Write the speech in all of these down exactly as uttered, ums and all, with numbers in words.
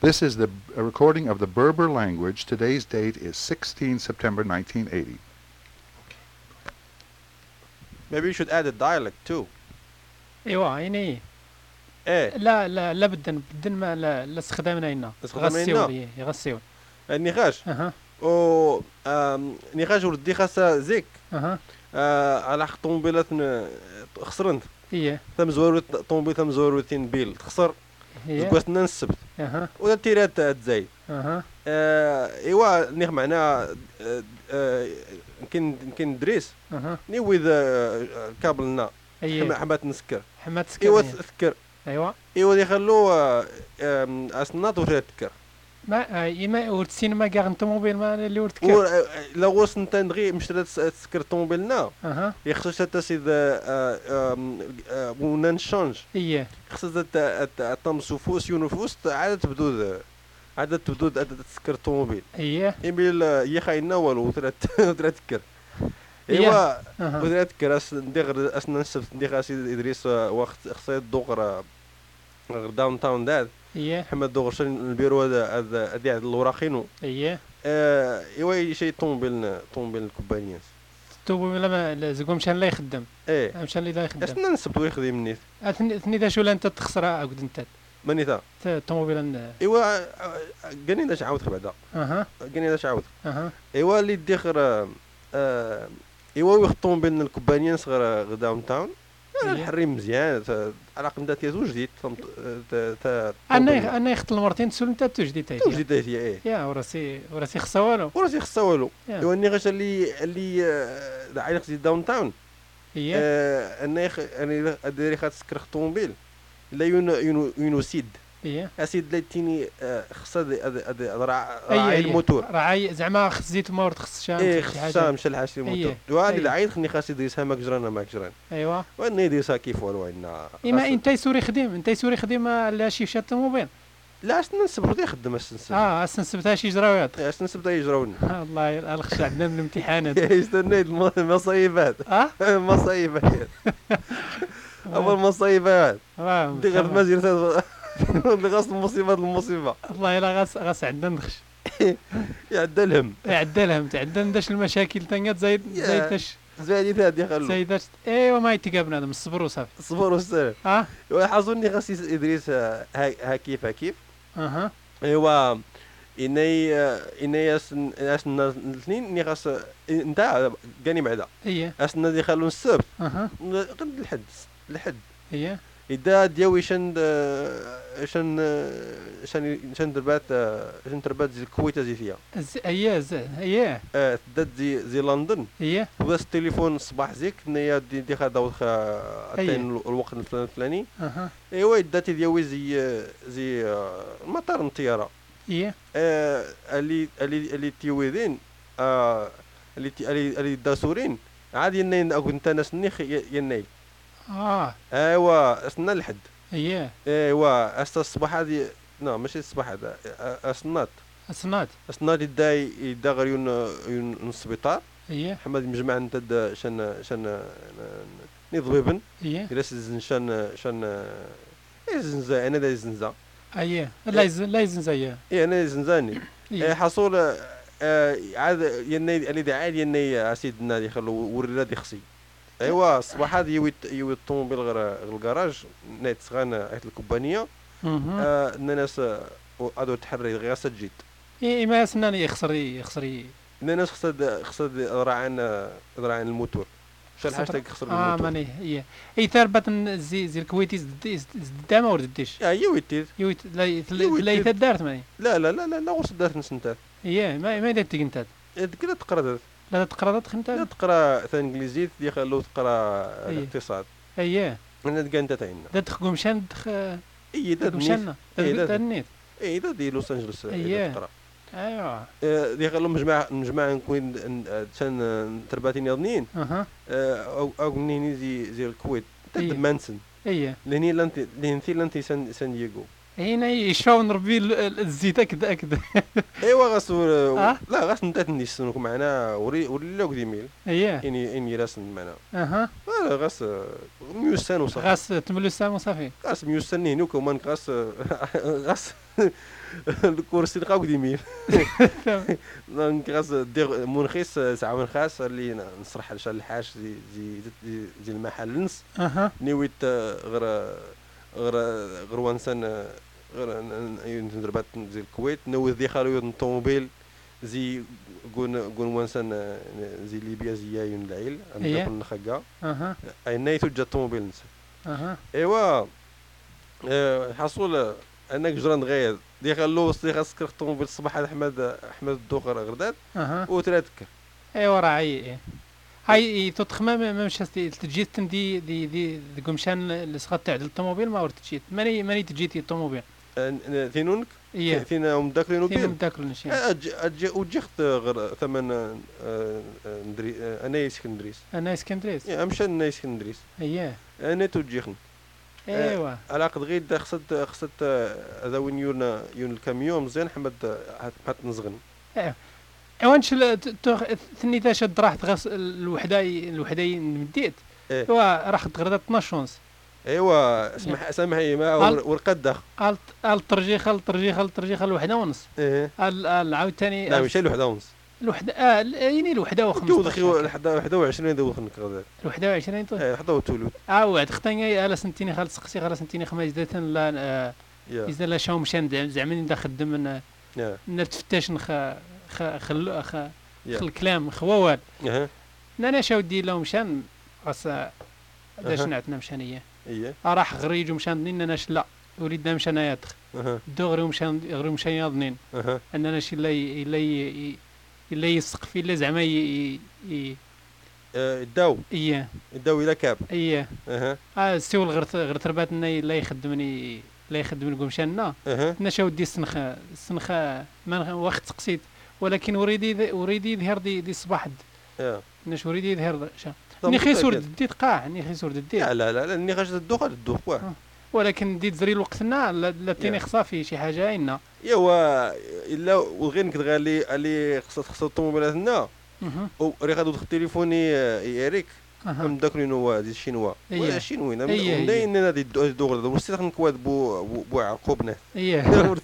This is the a recording of the Berber language. Today's date is sixteenth September nineteen eighty. Maybe you should add a dialect too. ايوا يعني ايه لا لا لا بدن بدن ما لا لا استخدامنا هنا استخدامنا هنا؟ يغسيون النقاش اها او آم، نقاش ولدي خاصة زيك اها آه، على حق طوموبيلات خسرنت هي ثم زورو طوموبيل ثم زوروتين بيل تخسر هي كواسنا السبت اها ولا تيرات تزايد اها آه، ايوا نيخ معنا آه، آه، يمكن يمكن دريس اها ني ويذ كابلنا هي حمات نسكر حمات ايوا سكر تذكر ايوا ايوا يخلو اسنات وتذكر ما يما ورتسين كاع الطوموبيل ما اللي ورتك لو غوص انت نغي مشتري تسكر طوموبيلنا اها يخصش حتى سيد ونان شونج هي خصش تم سوفوس يونفوس عاد تبدو عاد تبدو تسكر طوموبيل هي يميل يخاينا والو ثلاث تذكر هي. ايوا اها ودرات كراس ندير اسنا نسبت ندير اسيد ادريس وقت خصيت دوغر داون تاون داد هي محمد دوغرشن البيرو هذا هذا هذا الوراخينو هي آه، ايوا شي طوموبيل طوموبيل الكوبانيات الطوموبيل ما زعما مشان لا يخدم ايه مشان اللي لا يخدم اسنا نسبت ويخدم نيت ثني ثني دا شو لا انت تخسرها عاود انت مانيتا الطوموبيل ايوا قاني داش عاود بعدا اها قاني داش عاود اها ايوا اللي ديخر آه، ايوا ويخطون بين الكوبانيين صغار داون تاون الحريم مزيان على قمدات زوج جديد تا انا انا يخت المرتين تسول انت تجدي تاي توجد هي ايه يا وراسي وراسي خصها والو وراسي خصها والو يا. ايوا اني غاش اللي اللي عايق زيد داون تاون هي آه، اني انا ادري خاص سكر طوموبيل لا يون يونوسيد هي اسيد لاتيني خصها هذا أي- راعي أي. الموتور راعي زعما خص زيت مورد خص شام ايه شي خصها حاجه مشى لحاشي الموتور أيه. دوا أيه. اللي عايد خني خاص يديرها ماك جران ماك جران ايوا وانا يديرها كيف والو عندنا اما انت يسوري خديم انت يسوري خديم على شي شات الطوموبيل لا اصلا نسبر يخدم السنسب اه اصلا سبتها شي جراوات اصلا نسبر يجراوني الله الخش عندنا من الامتحانات يستنيت المصايبات اه المصايبات اول مصايبات آه، دي غير ما زيرت اللي غاص المصيبه المصيبه والله الا غاس غاس عندنا نخش يعدى الهم عدلهم تعدل نداش المشاكل تنقات زايد يا. زايداش زادي ثادي خلو زايداش ايوا ما يتقاب بنادم الصبر وصافي صبر والسلام اه وحظني غاس ادريس ها ها كيف ها كيف اها ايوا اني اني اسن اسن الاثنين ني غاس انت كاني بعدا هي اسن دي خلو السبت اها قد الحد الحد هي إذا دياوي شن شن شن شن دربات شن دربات زي الكويت زي فيها ز- هي ز- هي آه دات زي زي لندن هي بس التليفون الصباح زيك نيا دي دي خا داوخ عطين الوقت الفلاني الفلاني اها ايوا داتي دياوي زي زي آه، مطار الطياره هي آه، اللي اللي اللي تيويدين آه، اللي تي- اللي اللي داسورين عادي ينين اكو انت ناس نيخ يني اه ايوا اسنا الحد هي ايوا استا الصباح هذه لا ماشي الصباح هذا اسنات اسناد اسنات يدا يدا غير يون يون السبيطار هي محمد مجمع انت دا شن شن نضببن هي يرس زن شن شن زنزا انا دا زنزا هي لا يزن لا يزن زي اي انا زنزاني إيه هي حصول آه، عاد يني اللي دا عاد يني سيدنا يخلو وري دي خصي ايوا الصباح هذا يوي يوي الطوموبيل غير غير الكراج نيت صغان عيط الكومبانيه اها آه، الناس ادو تحري غير سجيت اي ما سناني يخسر يخسر الناس خصها خصها راعن راعن الموتور شال حاجه خسر اه الموتور ماني هي اي ثربت زي زي الكويتي زدامه ورديش يا هي ويتيت يويت لا يويت- لا يتدارت ماني لا لا لا لا لا غوص دارت نسنتات هي ما ما دارت انت كذا تقرا لا تقرا خنت لا تقرا ثاني انجليزي يخلو تقرا إيه. الاقتصاد هي انا تلقى انت تاعنا دا تخكو مشان دخ اي دا نيت مشان إيه، ده- تنيت اي دا دي لوس انجلوس إيه. تقرا ايوا آه، يخلو مجمع مجمع نكون شان ترباتين يضنين اها او او منين زي زي الكويت إيه. تد مانسن هي لاني لانتي لانتي لانتي سان سان دييغو هنا يشفاو نربي ال- ال- الزيت هكذا هكذا ايوا غاس آه؟ لا غاس نتا نيسنو معنا وري وري لوك ديميل هي اني اني راسن معنا اها لا غاس ميوسان وصافي غاس تملو السام وصافي غاس ميوسان هنا كمان غاس غاس الكرسي نلقاو قديمين. دونك غاس دير منخيس ساعه من خاص اللي نصرح على شال الحاج زي زي زي, زي المحل نص اها نيويت غير غير غير وانسان غير ندربات زي الكويت نوذ دي خالو الطوموبيل زي قون قون وانسان زي ليبيا زي يون العيل إيه. عندنا نخقا اها اي نايتو جا الطوموبيل نس اها ايوا آه، حصول انك جران غير دي خلو وصلي خاصك الطوموبيل الصباح هذا احمد احمد الدوخر غرداد اها وتراتك ايوا راه عي هاي تتخمم ما مش تجيت دي دي دي دي قمشان اللي سقط تعدل الطوموبيل ما ورت تجيت ماني ماني تجيتي الطوموبيل ثينونك ايه ثينا ام داكرينو فين بير متاكل نشي اجي اجي وجخت غير ثمن آه، آه، ندري آه، انا اسكندريس انا اسكندريس يا امشى انا اسكندريس اييه انا توجيخن ايوا على قد غير خصت خصت هذا وين يون يون الكاميون مزيان حمد حط نزغن ايوانش ثني تاش راحت غس الوحده الوحده مديت إيه. ايوا راح تغرد اثناش ونص ايوا اسمح سامحي ما قال- ورقد قال الترجيخه الترجيخه الترجيخه الوحده ونص ايه العاود ثاني لا ماشي الوحده ونص الوحده اه يعني الوحده جو دخي و15 واحد وعشرين دوخنك غدا الوحده وعشرين طيب ايه حدا وتولد عاود ختاني على سنتيني خالد سقسي على سنتيني خمس زدت لا آه، يا اذا لا شاو مشان زعما ندير خدم من يا نتفتش نخ خ خل خ يا خل الكلام خوال اها انا شاو دي لهم مشان خاص داش أها. نعتنا مشانيه ايه راح غريج ومشان ضنين انا لا وليدنا مشان يدخ اها دغري ومشان غير مشان يضنين اها اننا شي لا ي- لا ي- لا يسق في لا زعما ي- ي- آه، الداو ايه الداو الى كاب ايه اها اه سيول غير غير ترباتنا لا يخدمني لا يخدم قمشاننا اها انا شاو دي السنخه السنخه ما وقت تقسيت ولكن اريد اريد يظهر دي دي الصباح يا ناش اريد يظهر شا طب ني خيسور متأكد. ديت قاع ني خيسور ديت لا لا لا لاني غاش الدوخ الدوخ واه آه. ولكن ديت زري وقتنا لا لا تيني يا. خصا في شي حاجه إنا ايوا الا وغير نكد غالي اللي خصت خصت الطوموبيلات هنا اها وري غادو دخل تليفوني ايريك اها ام داك نوا دي الشينوا إيه. ولا الشينوين إيه، إيه. منين انا دي دوغ ورستي نكواد بو بو- بو عقوبنا ايه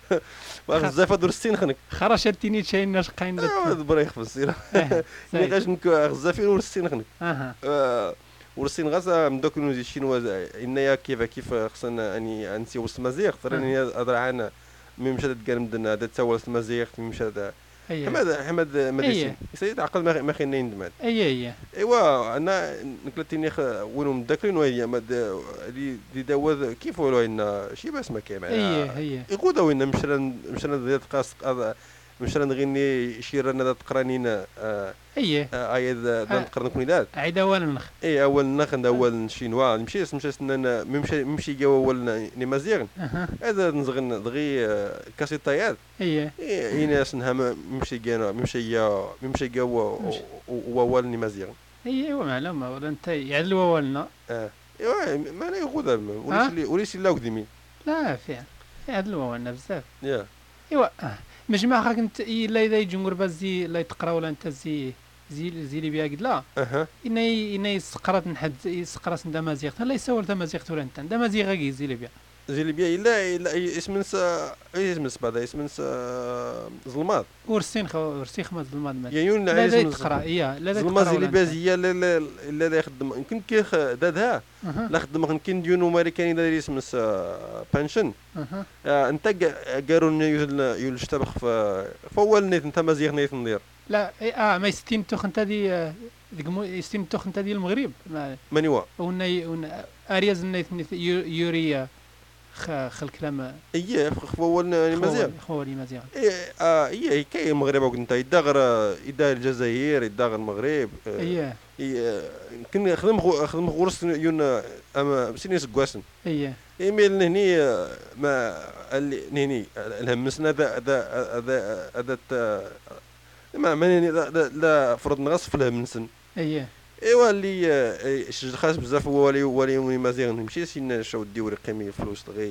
بزاف هادو السين خنك خرج تيني شي ناش قاين بريخ في السيره إيه، ملي زايد. غاش نكو بزاف ورستين خنك اها آه، ورسين غاسا من دوك نوزي الشينوا انايا كيف كيف خصنا اني انسي وسط مزيغ تراني هضر عنا مي مشات تقال مدنا هذا تسوى وسط مزيغ مي مشات ايه حمد حمد مدرسي إيه. يسيد عقل ما ما خينا يندمع ايه ايه ايوا انا نكلتيني خ وينو مذكرين وهي مد اللي دي داوذ كيف ولو ان شي باس ما كاين ايه ايه يقودا وين مشرا مشرا ديال قاس مشرا نغني شيرنا ذات قرانين آه، ايه آه، ايد آه. ذات قرن كونيدات عيد اول نخ اي اول نخن اول شينوا نمشي مشى سنن ممشي ممشي جا اول نمازيغ اها هذا نزغن دغي آه، كاسيطايات ايه اي ناس نها ممشي جا ممشي جا ممشي جا مشي. اول نمازيغ ايه معلومه ولا انت يعدل اولنا اه ايوا ما انا يغودا وليش اللي وليش لا قديمي لا فعلا يعدل اولنا بزاف يا ايوا آه. مجمع خاك انت الا اذا يجمهور باز زي لا يتقرا ولا انت زي زي زي اللي بيها قد لا اها إنا إنا يسقرات نحد يسقراس ندا مزيغت لا يسول تا مزيغت ولا انت ندا مزيغ كي زي اللي بيها زي اللي بيا الا الا اسم نس اي اسم نس بعد اسم نس ظلمات ورسين خو ورسي خمس ظلمات مات يا يون لا لا اسم يتقرا اياه لا لا ظلمات زي يتقرا اللي ولا بيا أنت. زي لا لا لا لا يخدم يمكن كي خ- دادها أها، لا خدم يمكن ديون امريكاني داير اسم نس بانشن أها. انت قالوا يول يول اشتبخ ف فاول نيت انت مزيغ نيت ندير لا إيه، اه ما يستين توخ انت دي آه، ديك مو- يستين توخ انت دي المغرب ما ماني وا ونا ونا ارياز نيت نيت يو- يوريا خ خل كلام ايه فاول مزيغ خوالي مزيغ ايه اه ايه كاين المغرب وكنت يدغر يدار الجزائر يدغر المغرب آه، اييه إيه، يمكن خدم خو- خدم غرس يون اما سينيس كواسن اييه ايميل هني آه، ما اللي هني الهمسنا هذا هذا هذا هذا تا- ما ما هني لا- لا لا فرض نغص في الهمسن اييه ايوا اللي آه، شج خاص بزاف هو ولي ولي يومي مزيان نمشي سين شاو ديوري قيمي فلوس غي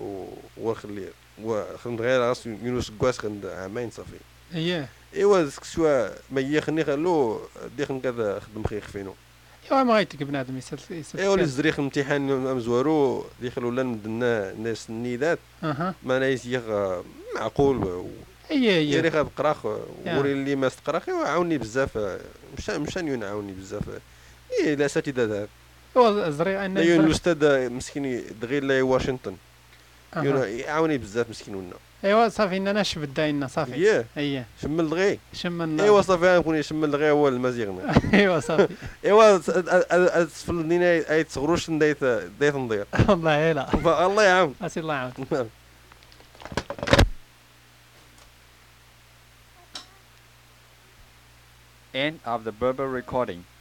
وخلي وخدم غير راس يونس كواس خند عامين صافي اييه ايوا سوا ما يخني خلو ديخن كذا خدم خيخ فينو ايوا ما غايتك بنادم يسال يسال ايوا الزريخ الامتحان مزوارو ديخلوا لنا مدنا الناس النيدات اها ما نايسيغ معقول هي هي يري غاب قراخ يا. وري اللي ما استقراخ ايوا عاوني بزاف مشى مشى يعاوني بزاف ايه الاساتذه هو الزريق ان لا الزريق- الاستاذ مسكين دغيا لا واشنطن أها. يونا- يعاوني بزاف مسكين ونا ايوا صافي انا ناش بداينا صافي ياه اييه شمل دغي شم النار. ايوا صافي غنكون يشمل دغيا هو المزيغنا ايوا صافي ايوا اسفل الدنيا اي تصغروش ندايت دايت نضير والله لا الله يعاون اسي الله يعاون. End of the Berber recording.